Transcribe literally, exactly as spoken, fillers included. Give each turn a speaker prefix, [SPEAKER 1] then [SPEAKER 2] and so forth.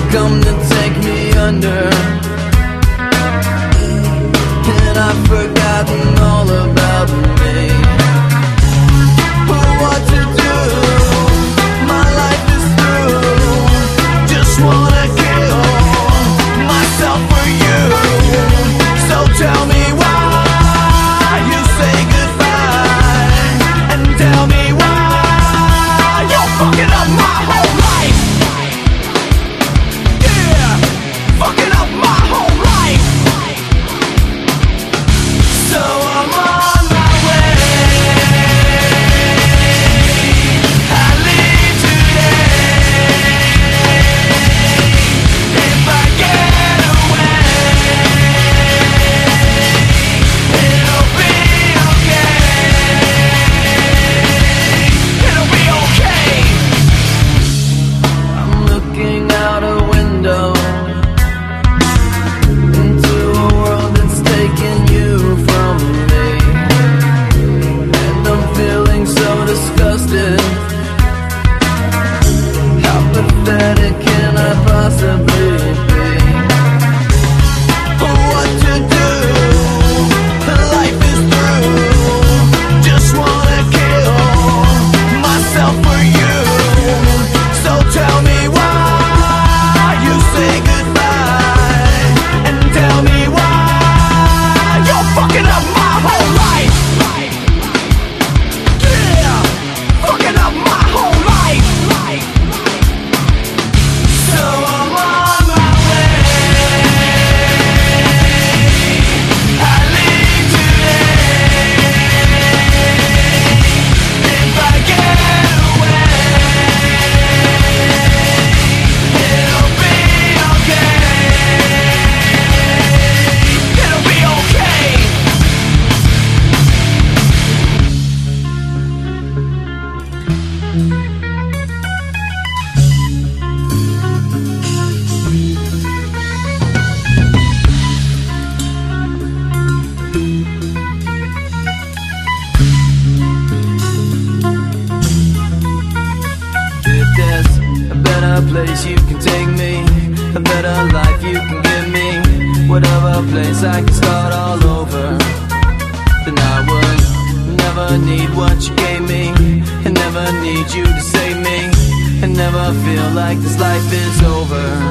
[SPEAKER 1] come to take me under, and I've forgotten all about me. What to do? My life is through. Just wanna kill myself for you. So tell me why you say goodbye, and tell me why you're fucking up my whole life. Yeah, fucking up my whole life. So I'm on my way. I leave today. If I get away, it'll be okay. It'll be okay. I'm looking out a window into a world that's taking you from me, and I'm feeling so disgusted. How pathetic can I possibly be? What to do? Life is through. Just wanna kill myself for you. So tell me why you say goodbye, and tell me why you're fucking up my whole life. Yeah, fucking up my whole life. So I'm on my way. I leave today. If I get away, it'll be okay. It'll be okay. If there's a better place you can take me, a better life you can give me, whatever place I can start all over, then I would never need what you gave me, and never need you to save me, and never feel like this life is over.